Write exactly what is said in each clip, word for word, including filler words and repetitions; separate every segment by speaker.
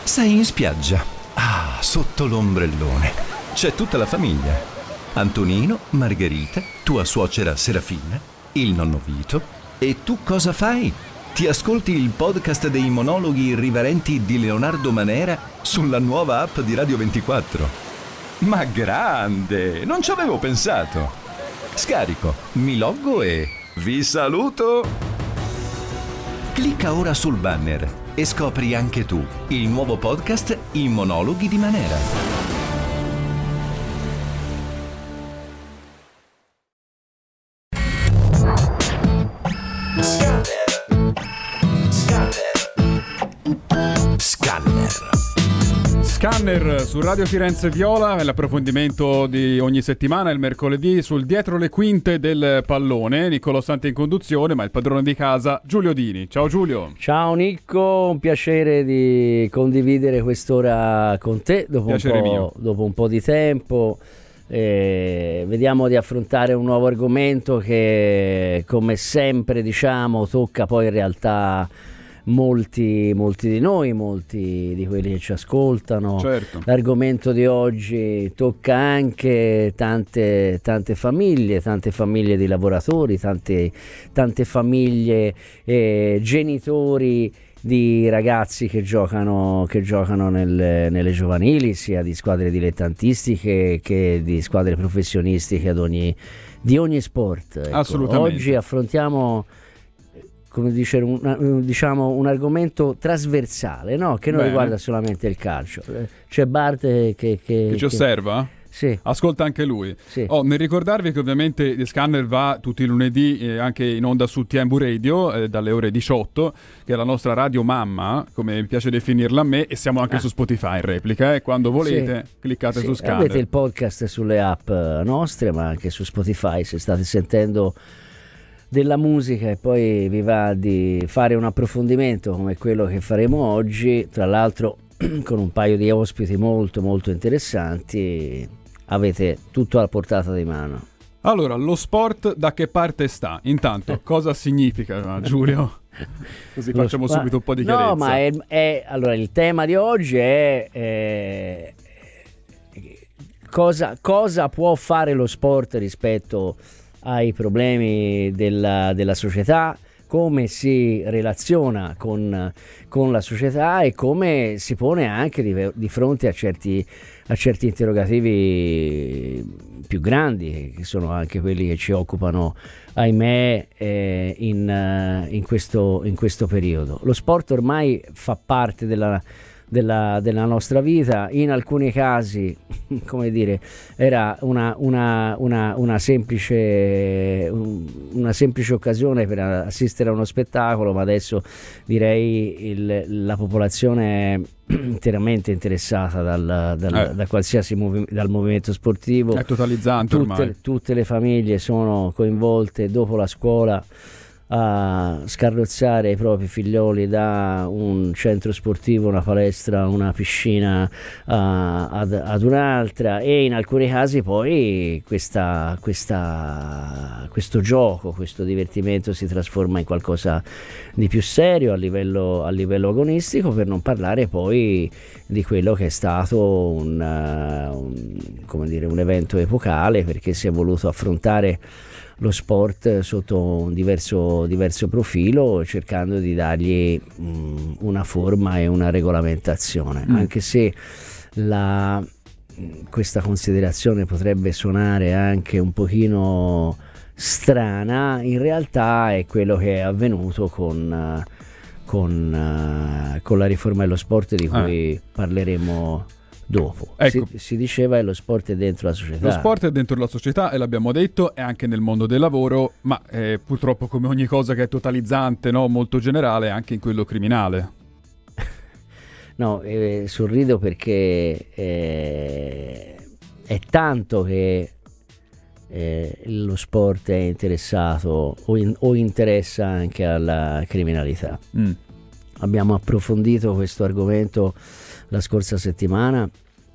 Speaker 1: Sei in spiaggia. Ah, sotto l'ombrellone. C'è tutta la famiglia. Antonino, Margherita, tua suocera Serafina, il nonno Vito. E tu cosa fai? Ti ascolti il podcast dei monologhi irriverenti di Leonardo Manera sulla nuova app di Radio ventiquattro. Ma grande! Non ci avevo pensato. Scarico, mi loggo e vi saluto! Clicca ora sul banner e scopri anche tu il nuovo podcast I monologhi di Manera.
Speaker 2: Scanner su Radio Firenze Viola, l'approfondimento di ogni settimana il mercoledì sul dietro le quinte del pallone. Niccolò Santi in conduzione, ma il padrone di casa Giulio Dini. Ciao Giulio.
Speaker 3: Ciao Nicco, un piacere di condividere quest'ora con te dopo, un po', dopo un po' di tempo. Eh, vediamo di affrontare un nuovo argomento che, come sempre diciamo, tocca poi in realtà molti, molti di noi, molti di quelli che ci ascoltano.
Speaker 2: Certo.
Speaker 3: L'argomento di oggi tocca anche tante, tante famiglie, tante famiglie di lavoratori, tante, tante famiglie, eh, genitori di ragazzi che giocano, che giocano nel, nelle giovanili, sia di squadre dilettantistiche che di squadre professionistiche ad ogni, di ogni sport. Ecco.
Speaker 2: Assolutamente.
Speaker 3: Oggi affrontiamo, come dice, un, diciamo, un argomento trasversale, no? Che non
Speaker 2: Bene.
Speaker 3: riguarda solamente il calcio. C'è Bart che, che, che,
Speaker 2: che ci osserva?
Speaker 3: Sì.
Speaker 2: Ascolta anche lui.
Speaker 3: Sì.
Speaker 2: Oh, nel ricordarvi che ovviamente il Scanner va tutti i lunedì eh, anche in onda su T M V Radio eh, dalle ore diciotto, che è la nostra radio mamma, come mi piace definirla a me, e siamo anche ah. su Spotify in replica. Eh. Quando volete sì. cliccate
Speaker 3: sì.
Speaker 2: su Scanner.
Speaker 3: Avete il podcast sulle app nostre, ma anche su Spotify se state sentendo della musica e poi vi va di fare un approfondimento come quello che faremo oggi, tra l'altro con un paio di ospiti molto molto interessanti. Avete tutto alla portata di mano.
Speaker 2: Allora, lo sport da che parte sta? Intanto, cosa significa, Giulio? Così lo facciamo sp- subito un po' di chiarezza.
Speaker 3: No, ma è, è, allora il tema di oggi è, è cosa, cosa può fare lo sport rispetto ai problemi della, della società, come si relaziona con, con la società e come si pone anche di, di fronte a certi, a certi interrogativi più grandi, che sono anche quelli che ci occupano, ahimè, eh, in, in, questo, in questo periodo. Lo sport ormai fa parte della Della, della nostra vita, in alcuni casi, come dire, era una, una, una, una, semplice, una semplice occasione per assistere a uno spettacolo, ma adesso direi il, la popolazione è interamente interessata dal, dal,
Speaker 2: eh.
Speaker 3: da qualsiasi movi- dal movimento sportivo.
Speaker 2: È totalizzante
Speaker 3: tutte,
Speaker 2: ormai.
Speaker 3: Tutte le famiglie sono coinvolte dopo la scuola a scarrozzare i propri figlioli da un centro sportivo, una palestra, una piscina uh, ad, ad un'altra, e in alcuni casi poi questa, questa, questo gioco, questo divertimento si trasforma in qualcosa di più serio a livello, a livello agonistico, per non parlare poi di quello che è stato un, uh, un, come dire, un evento epocale, perché si è voluto affrontare lo sport sotto un diverso, diverso profilo, cercando di dargli mh, una forma e una regolamentazione, mm. anche se la, questa considerazione potrebbe suonare anche un pochino strana, in realtà è quello che è avvenuto con, con, con la riforma dello sport, di cui ah. parleremo dopo.
Speaker 2: Ecco.
Speaker 3: Si, si diceva che lo sport è dentro la società.
Speaker 2: Lo sport è dentro la società, e l'abbiamo detto, è anche nel mondo del lavoro, ma eh, purtroppo, come ogni cosa che è totalizzante, no, molto generale, anche in quello criminale.
Speaker 3: No, eh, sorrido perché eh, è tanto che eh, lo sport è interessato o, in, o interessa anche alla criminalità. Mm. Abbiamo approfondito questo argomento la scorsa settimana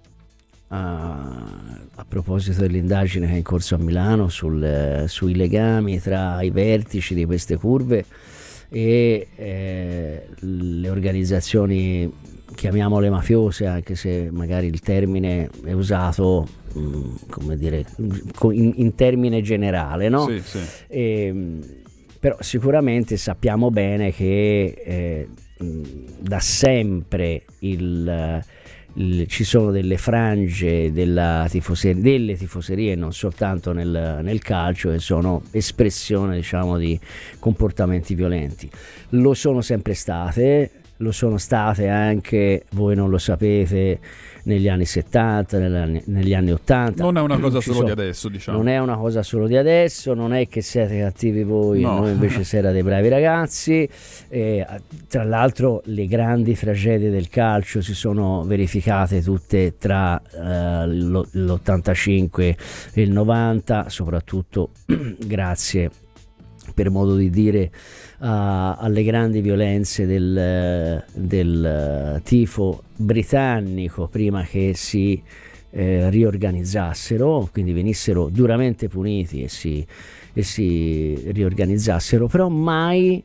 Speaker 3: a, a proposito dell'indagine che è in corso a Milano sul, sui legami tra i vertici di queste curve e eh, le organizzazioni chiamiamole mafiose, anche se magari il termine è usato mh, come dire in, in termine generale, no?
Speaker 2: Sì, sì.
Speaker 3: E, però sicuramente sappiamo bene che eh, da sempre il, il, ci sono delle frange della tifoseria, delle tifoserie, non soltanto nel, nel calcio, che sono espressione, diciamo, di comportamenti violenti. Lo sono sempre state, lo sono state anche, voi non lo sapete, negli anni settanta, negli anni, negli anni ottanta.
Speaker 2: Non è una cosa
Speaker 3: Ci
Speaker 2: solo
Speaker 3: sono,
Speaker 2: di adesso, diciamo.
Speaker 3: Non è una cosa solo di adesso, non è che siete cattivi voi,
Speaker 2: no.
Speaker 3: E noi invece siete dei bravi ragazzi. E, tra l'altro le grandi tragedie del calcio si sono verificate tutte tra eh, l'ottantacinque e il novanta, soprattutto grazie, per modo di dire, a, alle grandi violenze del, del tifo britannico prima che si eh, riorganizzassero, quindi venissero duramente puniti e si, e si riorganizzassero, però mai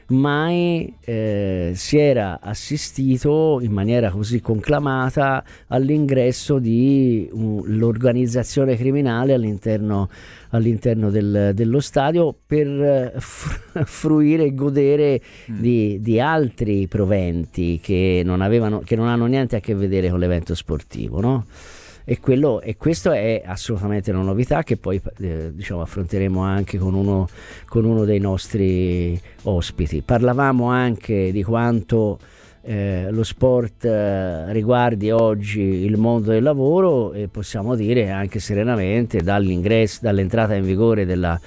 Speaker 3: mai eh, si era assistito in maniera così conclamata all'ingresso di um, l'organizzazione criminale all'interno, all'interno del, dello stadio per uh, fruire e godere mm. di, di altri proventi che non avevano, che non hanno niente a che vedere con l'evento sportivo, no? E, quello, e questo è assolutamente una novità che poi eh, diciamo affronteremo anche con uno, con uno dei nostri ospiti. Parlavamo anche di quanto eh, lo sport eh, riguardi oggi il mondo del lavoro, e possiamo dire anche serenamente dall'ingresso, dall'entrata in vigore della,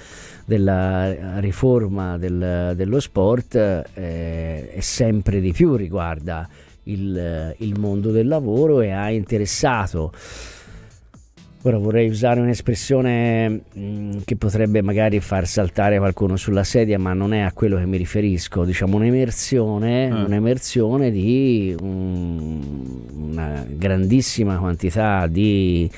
Speaker 3: della riforma del, dello sport eh, è sempre di più riguarda Il, il mondo del lavoro e ha interessato, ora vorrei usare un'espressione mh, che potrebbe magari far saltare qualcuno sulla sedia, ma non è a quello che mi riferisco, diciamo un'emersione, eh. un'emersione di un, una grandissima quantità di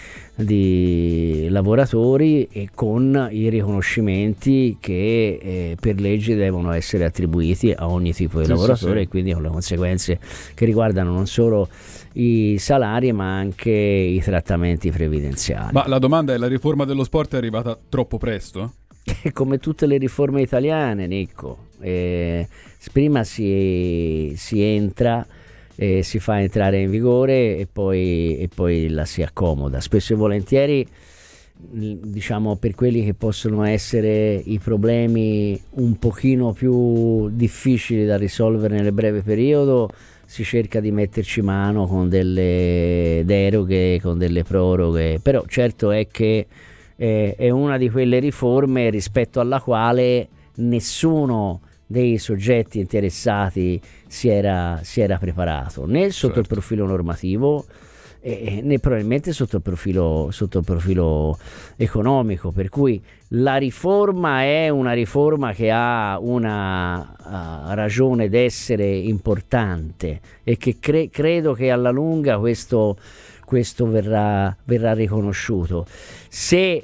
Speaker 3: di lavoratori e con i riconoscimenti che eh, per legge devono essere attribuiti a ogni tipo di sì, lavoratore, sì, sì. E quindi con le conseguenze che riguardano non solo i salari ma anche i trattamenti previdenziali.
Speaker 2: Ma la domanda è: la riforma dello sport è arrivata troppo presto?
Speaker 3: Come tutte le riforme italiane, Nicco, eh, prima si, si entra e si fa entrare in vigore e poi, e poi la si accomoda. Spesso e volentieri, diciamo, per quelli che possono essere i problemi un pochino più difficili da risolvere nel breve periodo, si cerca di metterci mano con delle deroghe, con delle proroghe, però certo è che eh, è una di quelle riforme rispetto alla quale nessuno dei soggetti interessati si era, si era preparato, né sotto certo. il profilo normativo eh, né probabilmente sotto il profilo, sotto il profilo economico, per cui la riforma è una riforma che ha una uh, ragione d'essere importante e che cre- credo che alla lunga questo questo verrà, verrà riconosciuto. Se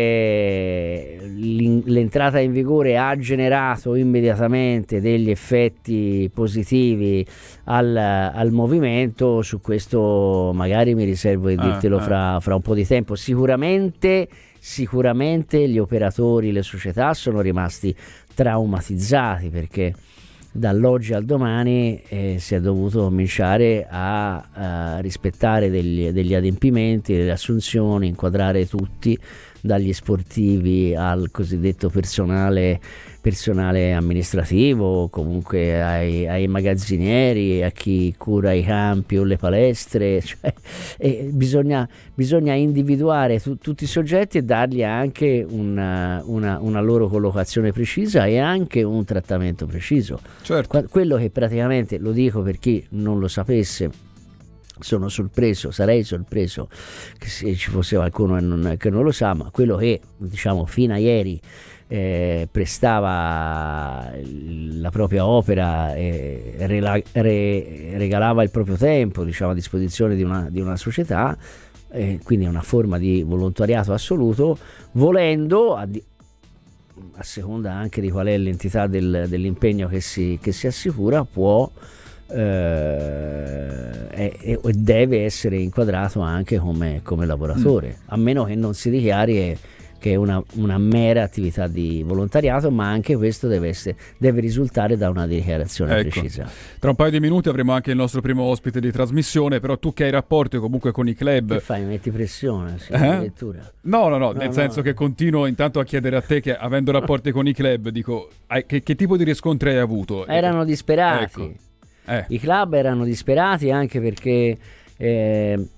Speaker 3: eh, l'entrata in vigore ha generato immediatamente degli effetti positivi al, al movimento, su questo magari mi riservo di dirtelo ah, fra, ah. fra un po' di tempo. Sicuramente, sicuramente gli operatori, le società sono rimasti traumatizzati, perché dall'oggi al domani eh, si è dovuto cominciare a, a rispettare degli, degli adempimenti, delle assunzioni, inquadrare tutti, dagli sportivi al cosiddetto personale, personale amministrativo, comunque ai, ai magazzinieri, a chi cura i campi o le palestre, cioè, e bisogna, bisogna individuare tu, tutti i soggetti e dargli anche una, una, una loro collocazione precisa e anche un trattamento preciso.
Speaker 2: Certo.
Speaker 3: Quello che praticamente, lo dico per chi non lo sapesse, sono sorpreso, sarei sorpreso che se ci fosse qualcuno che non, che non lo sa, ma quello che diciamo fino a ieri eh, prestava la propria opera e eh, re, re, regalava il proprio tempo, diciamo, a disposizione di una, di una società, eh, quindi una forma di volontariato assoluto, volendo a, a seconda anche di qual è l'entità del, dell'impegno che si, che si assicura, può Eh, e deve essere inquadrato anche come, come lavoratore, mm. a meno che non si dichiari che è una, una mera attività di volontariato, ma anche questo deve, essere, deve risultare da una dichiarazione
Speaker 2: ecco.
Speaker 3: precisa.
Speaker 2: Tra un paio di minuti avremo anche il nostro primo ospite di trasmissione, però tu che hai rapporti comunque con i club...
Speaker 3: Che fai? Metti pressione? Sì,
Speaker 2: eh?
Speaker 3: addirittura.
Speaker 2: No, no, no,
Speaker 3: no
Speaker 2: nel
Speaker 3: no.
Speaker 2: senso che continuo intanto a chiedere a te che avendo rapporti con i club, dico, che, che tipo di riscontri hai avuto?
Speaker 3: Erano disperati.
Speaker 2: Ecco. Eh.
Speaker 3: I club erano disperati anche perché... Eh,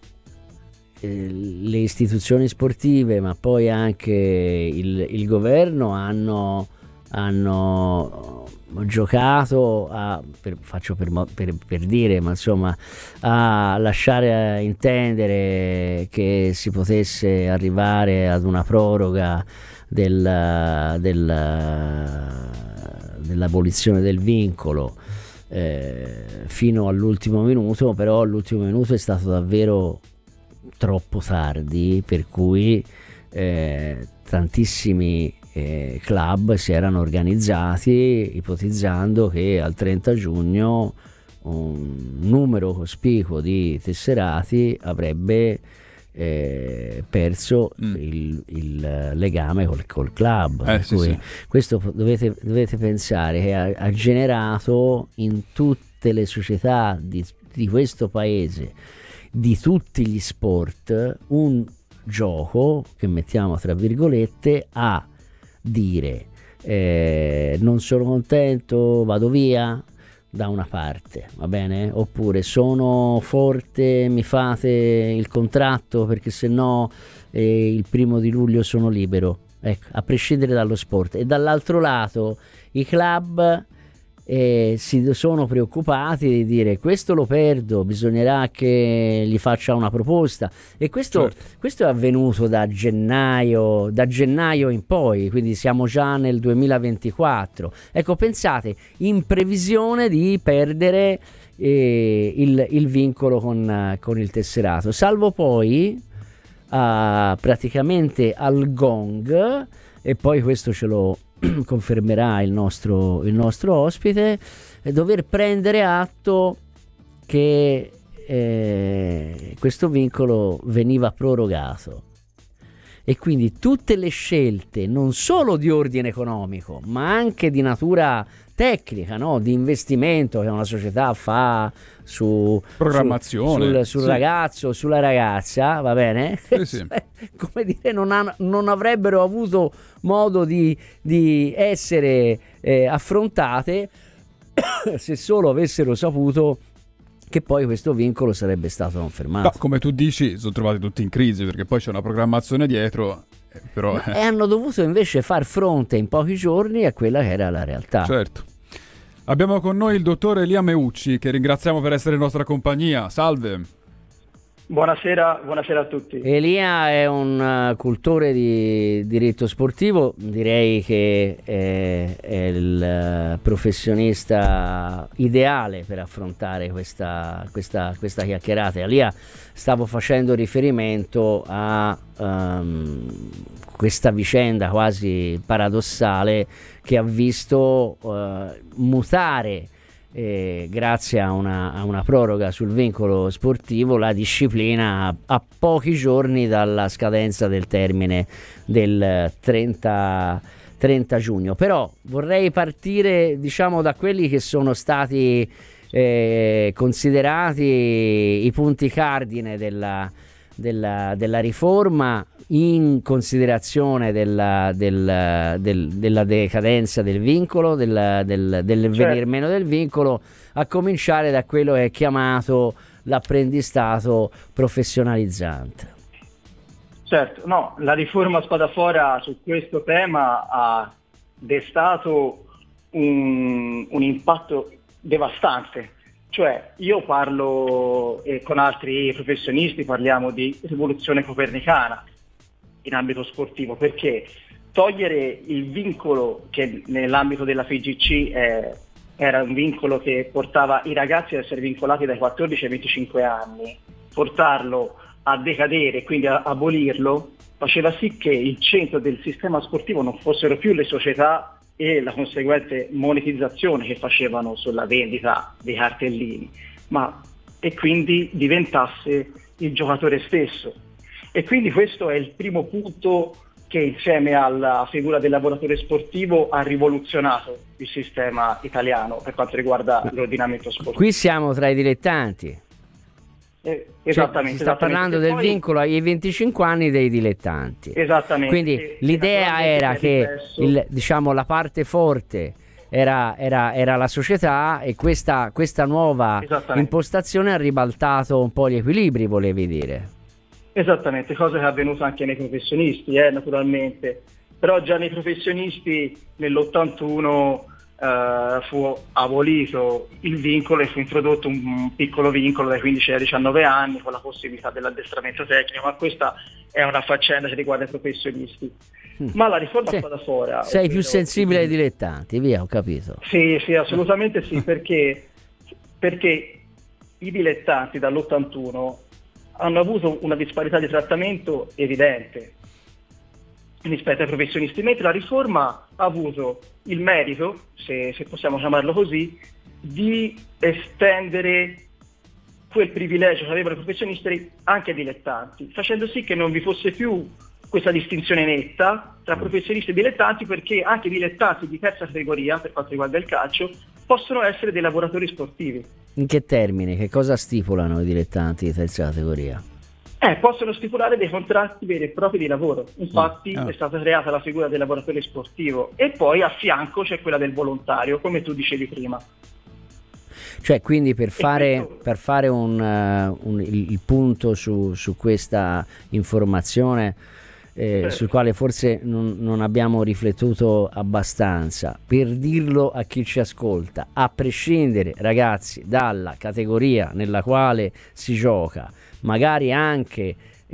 Speaker 3: le istituzioni sportive, ma poi anche il, il governo hanno, hanno giocato a, per, faccio per, per, per dire, ma insomma, a lasciare intendere che si potesse arrivare ad una proroga del, del, dell'abolizione del vincolo eh, fino all'ultimo minuto, però l'ultimo minuto è stato davvero troppo tardi, per cui eh, tantissimi eh, club si erano organizzati ipotizzando che al trenta giugno un numero cospicuo di tesserati avrebbe eh, perso mm. il, il legame col, col club.
Speaker 2: Eh, sì,
Speaker 3: cui
Speaker 2: sì.
Speaker 3: Questo dovete, dovete pensare che ha, ha generato in tutte le società di, di questo paese, di tutti gli sport, un gioco che mettiamo tra virgolette a dire eh, non sono contento, vado via da una parte, va bene? Oppure sono forte, mi fate il contratto perché se no eh, il primo di luglio sono libero, ecco, a prescindere dallo sport. E dall'altro lato i club e si sono preoccupati di dire questo lo perdo, bisognerà che gli faccia una proposta, e questo, certo. questo è avvenuto da gennaio da gennaio in poi, quindi siamo già nel duemilaventiquattro. Ecco, pensate, in previsione di perdere eh, il, il vincolo con, con il tesserato, salvo poi uh, praticamente al gong, e poi questo ce lo confermerà il nostro, il nostro ospite, eh, dover prendere atto che eh, questo vincolo veniva prorogato, e quindi tutte le scelte non solo di ordine economico ma anche di natura tecnica, no? Di investimento che una società fa su
Speaker 2: programmazione
Speaker 3: sul, sul, sul sì. ragazzo, sulla ragazza, va bene?
Speaker 2: Sì, sì.
Speaker 3: Come dire, non, ha, non avrebbero avuto modo di, di essere eh, affrontate se solo avessero saputo che poi questo vincolo sarebbe stato confermato.
Speaker 2: No, come tu dici, sono trovati tutti in crisi perché poi c'è una programmazione dietro, eh, però
Speaker 3: e hanno dovuto invece far fronte in pochi giorni a quella che era la realtà.
Speaker 2: Certo. Abbiamo con noi il dottore Elia Meucci, che ringraziamo per essere in nostra compagnia. Salve.
Speaker 4: Buonasera, buonasera a tutti.
Speaker 3: Elia è un uh, cultore di diritto sportivo, direi che è, è il uh, professionista ideale per affrontare questa, questa, questa chiacchierata. Elia, stavo facendo riferimento a um, questa vicenda quasi paradossale che ha visto uh, mutare Eh, grazie a una, a una proroga sul vincolo sportivo la disciplina a, a pochi giorni dalla scadenza del termine del trenta giugno. Però vorrei partire, diciamo, da quelli che sono stati eh, considerati i punti cardine della, della, della riforma in considerazione della, del, del, della decadenza del vincolo, del, del, del venir certo. meno del vincolo, a cominciare da quello che è chiamato l'apprendistato professionalizzante.
Speaker 4: Certo, no, la riforma Spadafora su questo tema ha destato un, un impatto devastante. Cioè, io parlo eh, con altri professionisti, parliamo di rivoluzione copernicana in ambito sportivo, perché togliere il vincolo che nell'ambito della F I G C eh, era un vincolo che portava i ragazzi ad essere vincolati dai quattordici ai venticinque anni, portarlo a decadere, quindi a abolirlo, faceva sì che il centro del sistema sportivo non fossero più le società e la conseguente monetizzazione che facevano sulla vendita dei cartellini, ma e quindi diventasse il giocatore stesso. E quindi questo è il primo punto che insieme alla figura del lavoratore sportivo ha rivoluzionato il sistema italiano per quanto riguarda l'ordinamento sportivo.
Speaker 3: Qui siamo tra i dilettanti.
Speaker 4: Eh,
Speaker 3: cioè,
Speaker 4: esattamente.
Speaker 3: si sta
Speaker 4: esattamente.
Speaker 3: parlando del
Speaker 4: poi,
Speaker 3: vincolo ai venticinque anni dei dilettanti.
Speaker 4: Esattamente.
Speaker 3: Quindi
Speaker 4: e,
Speaker 3: l'idea
Speaker 4: e
Speaker 3: era che
Speaker 4: riflesso...
Speaker 3: il, diciamo, la parte forte era, era, era la società, e questa, questa nuova impostazione ha ribaltato un po' gli equilibri, volevi dire.
Speaker 4: Esattamente, cosa che è avvenuta anche nei professionisti, eh, naturalmente. Però già nei professionisti nell'ottantuno eh, fu abolito il vincolo e fu introdotto un piccolo vincolo dai quindici ai diciannove anni con la possibilità dell'addestramento tecnico, ma questa è una faccenda che riguarda i professionisti. Mm. Ma la riforma
Speaker 3: sì.
Speaker 4: Spadafora...
Speaker 3: Sei ovvero... più sensibile ai dilettanti, via, ho capito.
Speaker 4: Sì, sì, assolutamente sì, perché, perché i dilettanti dall'ottantuno hanno avuto una disparità di trattamento evidente rispetto ai professionisti, mentre la riforma ha avuto il merito, se, se possiamo chiamarlo così, di estendere quel privilegio che avevano i professionisti anche ai dilettanti, facendo sì che non vi fosse più questa distinzione netta tra professionisti e dilettanti, perché anche i dilettanti di terza categoria, per quanto riguarda il calcio, possono essere dei lavoratori sportivi.
Speaker 3: In che termini? Che cosa stipulano i dilettanti di terza categoria?
Speaker 4: Eh, possono stipulare dei contratti veri e propri di lavoro. Infatti
Speaker 3: mm. oh.
Speaker 4: è stata creata la figura del lavoratore sportivo e poi a fianco c'è quella del volontario, come tu dicevi prima.
Speaker 3: Cioè, quindi per fare,
Speaker 4: questo...
Speaker 3: per fare un, uh, un, il, il punto su, su questa informazione, eh, certo. sul quale forse non, non abbiamo riflettuto abbastanza, per dirlo a chi ci ascolta, a prescindere, ragazzi, dalla categoria nella quale si gioca, magari anche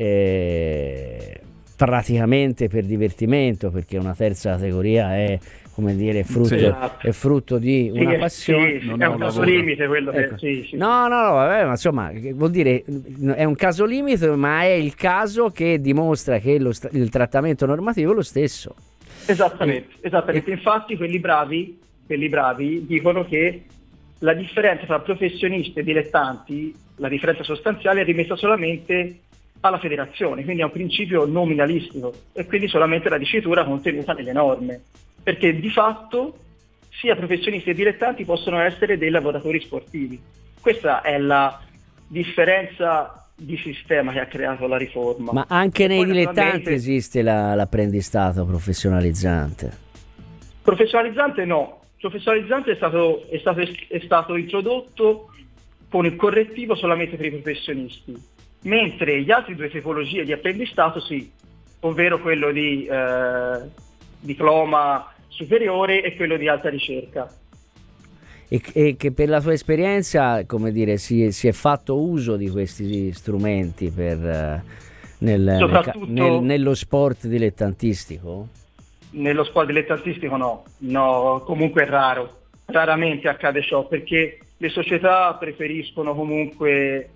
Speaker 3: eh, praticamente per divertimento, perché una terza categoria è, come dire, frutto,
Speaker 2: sì.
Speaker 3: è frutto di una
Speaker 4: sì,
Speaker 3: passione.
Speaker 4: sì,
Speaker 2: non
Speaker 4: è
Speaker 2: è
Speaker 4: un
Speaker 2: un
Speaker 4: caso
Speaker 2: lavoro.
Speaker 4: limite quello
Speaker 3: Ecco.
Speaker 4: che sì, sì.
Speaker 3: No, no, no, vabbè, ma insomma, vuol dire è un caso limite, ma è il caso che dimostra che lo, il trattamento normativo è lo stesso.
Speaker 4: Esattamente,
Speaker 3: e,
Speaker 4: esattamente.
Speaker 3: E...
Speaker 4: Infatti quelli bravi, quelli bravi dicono che la differenza tra professionisti e dilettanti, la differenza sostanziale è rimessa solamente alla federazione, quindi è un principio nominalistico e quindi solamente la dicitura contenuta nelle norme, perché di fatto sia professionisti che dilettanti possono essere dei lavoratori sportivi. Questa è la differenza di sistema che ha creato la riforma.
Speaker 3: Ma anche nei
Speaker 4: Poi,
Speaker 3: dilettanti
Speaker 4: naturalmente...
Speaker 3: esiste la, l'apprendistato professionalizzante?
Speaker 4: Professionalizzante no, professionalizzante è stato, è stato, è stato introdotto con il correttivo solamente per i professionisti, mentre gli altri due tipologie di apprendistato sì, ovvero quello di eh, diploma superiore e quello di alta ricerca.
Speaker 3: E, e che per la tua esperienza, come dire, si, si è fatto uso di questi strumenti per, nel, nel, nel, nello sport dilettantistico?
Speaker 4: Nello sport dilettantistico no, no, comunque è raro, raramente accade ciò, perché le società preferiscono comunque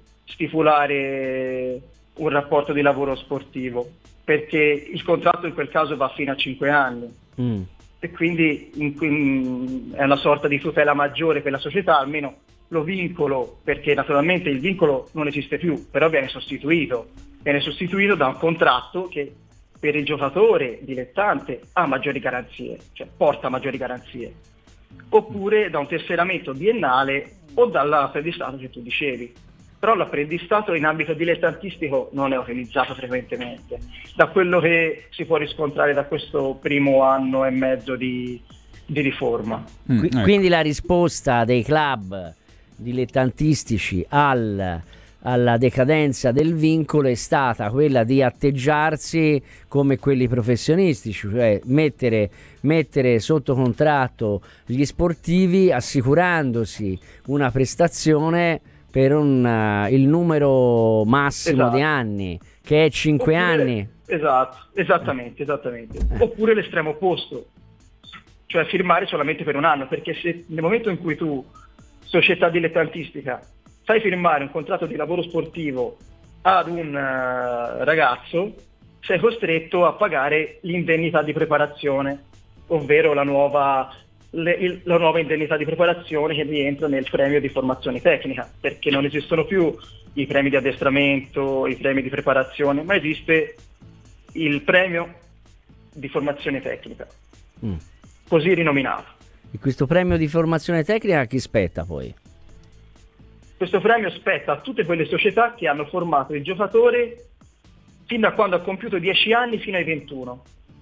Speaker 4: stipulare un rapporto di lavoro sportivo, perché il contratto in quel caso va fino a cinque anni. Mm. E quindi in, in, è una sorta di tutela maggiore per la società, almeno lo vincolo, perché naturalmente il vincolo non esiste più, però viene sostituito, viene sostituito da un contratto che per il giocatore dilettante ha maggiori garanzie, cioè porta maggiori garanzie, oppure da un tesseramento biennale o dall'apprendistato che tu dicevi. Però l'apprendistato in ambito dilettantistico non è utilizzato frequentemente, da quello che si può riscontrare da questo primo anno e mezzo di, di riforma.
Speaker 3: Mm, ecco. Quindi la risposta dei club dilettantistici al, alla decadenza del vincolo è stata quella di atteggiarsi come quelli professionistici, cioè mettere, mettere sotto contratto gli sportivi assicurandosi una prestazione per un, uh, il numero massimo esatto. di anni, che è cinque anni.
Speaker 4: Esatto, esattamente, esattamente. Eh. Oppure l'estremo opposto, cioè firmare solamente per un anno, perché se nel momento in cui tu, società dilettantistica, fai firmare un contratto di lavoro sportivo ad un uh, ragazzo, sei costretto a pagare l'indennità di preparazione, ovvero la nuova le, il, la nuova indennità di preparazione che rientra nel premio di formazione tecnica, perché non esistono più i premi di addestramento, i premi di preparazione, ma esiste il premio di formazione tecnica, mm. così rinominato.
Speaker 3: E questo premio di formazione tecnica a chi spetta poi?
Speaker 4: Questo premio spetta a tutte quelle società che hanno formato il giocatore fin da quando ha compiuto dieci anni fino ai ventuno.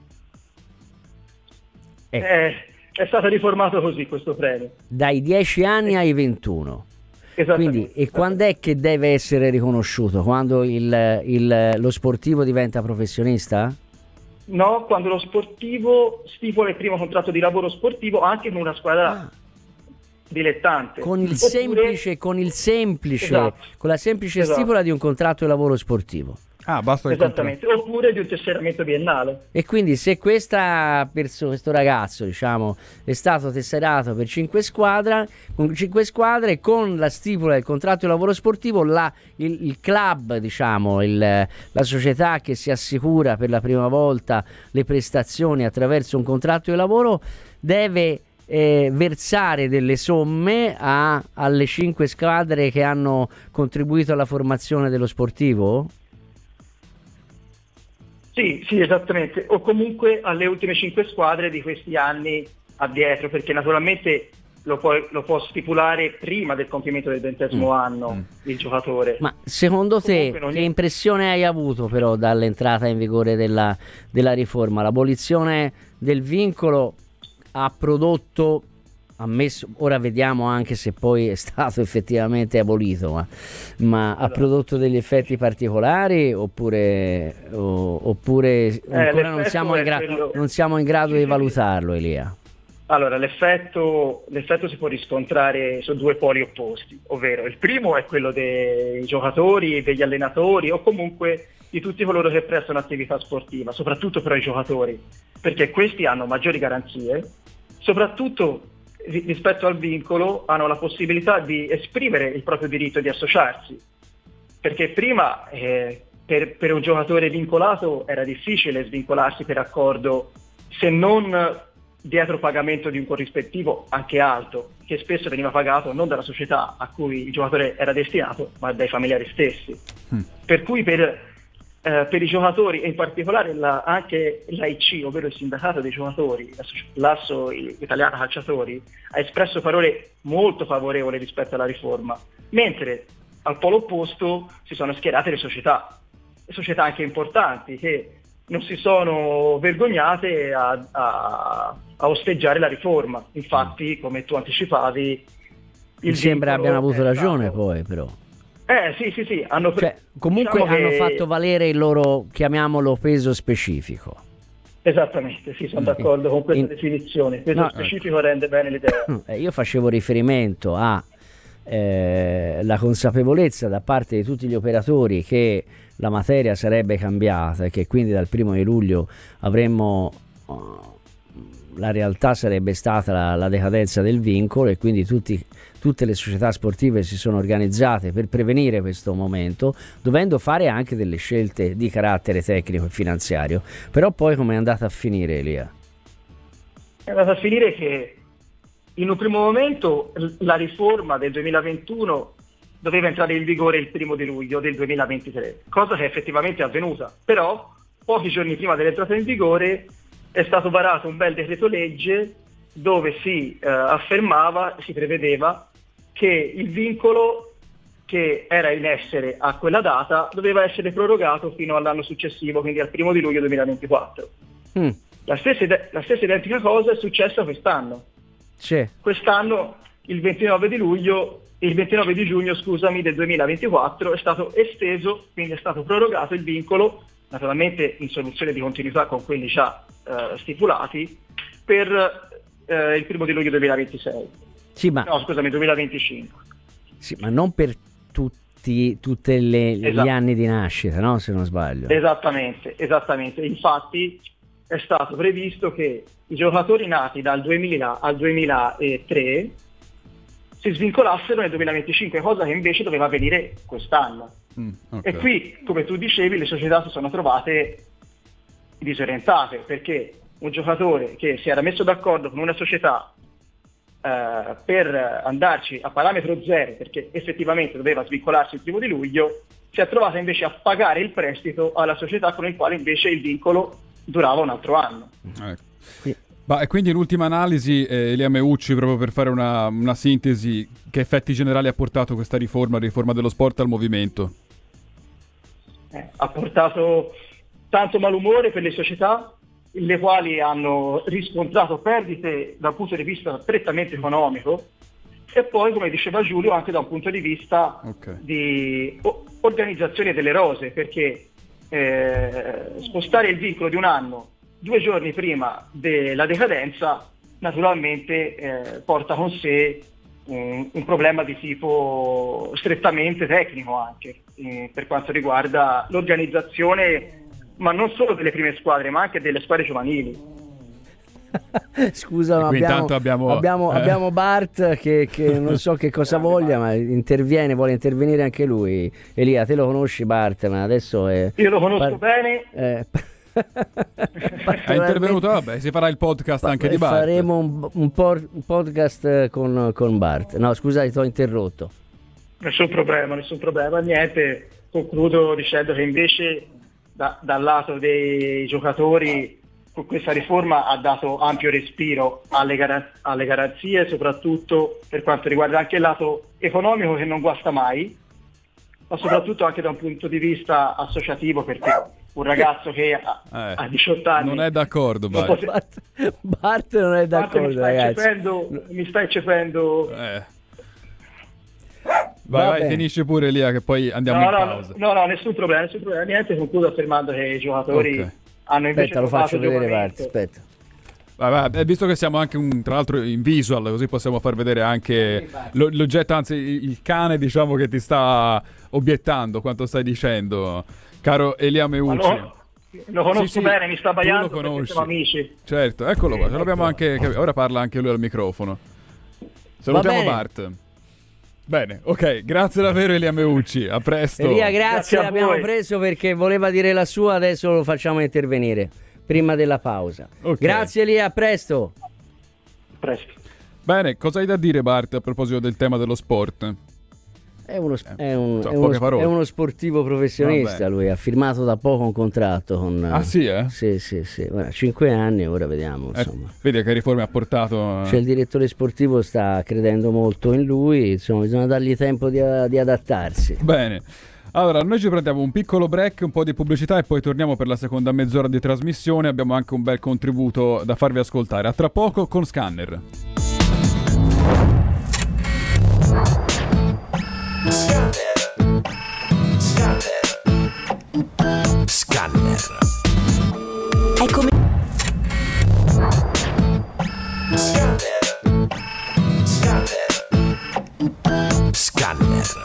Speaker 3: Ecco.
Speaker 4: È, è stato riformato così questo premio.
Speaker 3: Dai dieci anni ai ventuno. Quindi, e quando è che deve essere riconosciuto? Quando il, il, lo sportivo diventa professionista?
Speaker 4: No, quando lo sportivo stipula il primo contratto di lavoro sportivo anche con una squadra ah. dilettante.
Speaker 3: Con il
Speaker 4: Oppure...
Speaker 3: semplice, con il semplice,
Speaker 4: esatto.
Speaker 3: con la semplice
Speaker 4: esatto.
Speaker 3: stipula di un contratto di lavoro sportivo.
Speaker 2: Ah, basta.
Speaker 4: Esattamente, oppure di un tesseramento biennale.
Speaker 3: E quindi se questa persona, questo ragazzo, diciamo, è stato tesserato per cinque squadre, con cinque squadre, con la stipula del contratto di lavoro sportivo, la, il, il club, diciamo, il, la società che si assicura per la prima volta le prestazioni attraverso un contratto di lavoro, deve eh, versare delle somme a, alle cinque squadre che hanno contribuito alla formazione dello sportivo?
Speaker 4: Sì, sì, esattamente, o comunque alle ultime cinque squadre di questi anni addietro, perché naturalmente lo può, lo può stipulare prima del compimento del ventesimo mm. anno mm. il giocatore.
Speaker 3: Ma secondo te
Speaker 4: non...
Speaker 3: che impressione hai avuto però dall'entrata in vigore della, della riforma? L'abolizione del vincolo ha prodotto, ammesso, ora vediamo anche se poi è stato effettivamente abolito, ma, ma allora. ha prodotto degli effetti particolari oppure, o, oppure eh, ancora non siamo, in gra- quello... non siamo in grado sì, di valutarlo, Elia?
Speaker 4: Allora, l'effetto, l'effetto si può riscontrare su due poli opposti, ovvero il primo è quello dei giocatori, degli allenatori o comunque di tutti coloro che prestano attività sportiva, soprattutto però i giocatori, perché questi hanno maggiori garanzie, soprattutto rispetto al vincolo hanno la possibilità di esprimere il proprio diritto di associarsi, perché prima eh, per, per un giocatore vincolato era difficile svincolarsi per accordo, se non dietro pagamento di un corrispettivo anche alto, che spesso veniva pagato non dalla società a cui il giocatore era destinato, ma dai familiari stessi. Mm. Per cui per Eh, per i giocatori e in particolare la, anche l'A I C, ovvero il sindacato dei giocatori, l'Asso Italiano Calciatori, ha espresso parole molto favorevoli rispetto alla riforma, mentre al polo opposto si sono schierate le società, le società anche importanti che non si sono vergognate a, a, a osteggiare la riforma. Infatti, come tu anticipavi,
Speaker 3: mi sembra abbiano avuto ragione stato... poi però.
Speaker 4: Eh sì sì sì, hanno pre-
Speaker 3: cioè, comunque
Speaker 4: diciamo
Speaker 3: hanno
Speaker 4: che...
Speaker 3: fatto valere il loro, chiamiamolo, peso specifico.
Speaker 4: Esattamente, sì, sono d'accordo con questa in... definizione. Peso no, specifico ecco. rende bene l'idea.
Speaker 3: Eh, io facevo riferimento a eh, la consapevolezza da parte di tutti gli operatori che la materia sarebbe cambiata e che quindi dal primo di luglio avremmo uh, la realtà sarebbe stata la, la decadenza del vincolo e quindi tutti, tutte le società sportive si sono organizzate per prevenire questo momento, dovendo fare anche delle scelte di carattere tecnico e finanziario. Però poi come è andata a finire, Elia?
Speaker 4: È andata a finire che in un primo momento la riforma del duemilaventuno doveva entrare in vigore il primo di luglio del duemilaventitré, cosa che è effettivamente avvenuta, però pochi giorni prima dell'entrata in vigore è stato varato un bel decreto legge dove si eh, affermava, si prevedeva che il vincolo che era in essere a quella data doveva essere prorogato fino all'anno successivo, quindi al primo di luglio duemilaventiquattro. Mm. La stessa, la stessa identica cosa è successa quest'anno.
Speaker 3: Sì.
Speaker 4: Quest'anno il ventinove di luglio, il ventinove di giugno, scusami, del duemilaventiquattro è stato esteso, quindi è stato prorogato il vincolo, naturalmente in soluzione di continuità con quelli già eh, stipulati, per eh, il primo di luglio duemilaventisei.
Speaker 3: Sì, ma...
Speaker 4: No, scusami, duemilaventicinque.
Speaker 3: Sì, ma non per tutti tutte le, esatto. gli anni di nascita, no? Se non sbaglio.
Speaker 4: Esattamente, esattamente. Infatti è stato previsto che i giocatori nati dal duemila al duemilatré si svincolassero nel duemilaventicinque, cosa che invece doveva avvenire quest'anno. Mm, okay. E qui, come tu dicevi, le società si sono trovate disorientate, perché un giocatore che si era messo d'accordo con una società eh, per andarci a parametro zero, perché effettivamente doveva svincolarsi il primo di luglio, si è trovata invece a pagare il prestito alla società con il quale invece il vincolo durava un altro anno.
Speaker 2: Ecco. Ma e quindi in ultima analisi, eh, Elia Meucci, proprio per fare una, una sintesi, che effetti generali ha portato questa riforma, riforma dello sport al movimento?
Speaker 4: Eh, ha portato tanto malumore per le società, le quali hanno riscontrato perdite dal punto di vista prettamente economico, e poi, come diceva Giulio, anche da un punto di vista okay. di o- organizzazione delle rose, perché eh, spostare il vincolo di un anno due giorni prima della decadenza naturalmente eh, porta con sé un, un problema di tipo strettamente tecnico anche eh, per quanto riguarda l'organizzazione, ma non solo delle prime squadre ma anche delle squadre giovanili.
Speaker 3: Scusa, ma abbiamo, abbiamo, abbiamo, eh. abbiamo Bart che, che non so che cosa voglia, ma interviene, vuole intervenire anche lui. Elia, te lo conosci Bart, ma adesso è...
Speaker 4: Io lo conosco Bart, bene.
Speaker 3: Eh,
Speaker 2: è intervenuto, vabbè, si farà il podcast anche di Bart.
Speaker 3: Faremo un, un, por- un podcast con, con Bart. No, scusate, ti ho interrotto.
Speaker 4: Nessun problema, nessun problema, niente. Concludo dicendo che invece da, dal lato dei giocatori con questa riforma ha dato ampio respiro alle, gar- alle garanzie, soprattutto per quanto riguarda anche il lato economico che non guasta mai, ma soprattutto anche da un punto di vista associativo, perché un ragazzo che ha,
Speaker 2: eh,
Speaker 4: ha diciotto anni
Speaker 2: non è d'accordo Bart.
Speaker 3: Non Bart, Bart non è d'accordo,
Speaker 4: mi stai
Speaker 3: ragazzi
Speaker 4: eccependo, mi stai eccependo
Speaker 2: eh. vai vai, finisci pure Elia che poi andiamo
Speaker 4: no,
Speaker 2: in
Speaker 4: no,
Speaker 2: pausa.
Speaker 4: no no nessun problema nessun problema niente. Concludo affermando che i giocatori okay. hanno invece
Speaker 3: aspetta lo faccio vedere Bart, aspetta.
Speaker 2: Vai, vai. Visto che siamo anche un, tra l'altro in visual, così possiamo far vedere anche lo, l'oggetto, anzi il cane, diciamo, che ti sta obiettando quanto stai dicendo, caro Elia Meucci.
Speaker 4: Lo, lo conosco sì, bene, sì, mi sta baiando perché siamo amici.
Speaker 2: Certo, eccolo qua, ce l'abbiamo anche, ora parla anche lui al microfono. Salutiamo Bart. Bene, ok, grazie davvero Elia Meucci, a presto.
Speaker 3: Elia, grazie, grazie l'abbiamo voi. preso perché voleva dire la sua, adesso lo facciamo intervenire prima della pausa. Okay. Grazie Elia, a presto.
Speaker 4: Presto.
Speaker 2: Bene, cosa hai da dire Bart a proposito del tema dello sport?
Speaker 3: È uno,
Speaker 2: eh,
Speaker 3: è un,
Speaker 2: so,
Speaker 3: è uno, è uno sportivo professionista. Vabbè. Lui ha firmato da poco un contratto con...
Speaker 2: Ah sì, eh?
Speaker 3: Sì, sì, sì. Ora, cinque anni, ora vediamo, insomma.
Speaker 2: Eh, vedi che riforme ha portato...
Speaker 3: Cioè il direttore sportivo sta credendo molto in lui, insomma, bisogna dargli tempo di, di adattarsi.
Speaker 2: Bene. Allora, noi ci prendiamo un piccolo break, un po' di pubblicità e poi torniamo per la seconda mezz'ora di trasmissione. Abbiamo anche un bel contributo da farvi ascoltare. A tra poco con Scanner.
Speaker 5: Scanner. Scanner. Scanner. Eccomi. Scanner. Scanner. Scanner.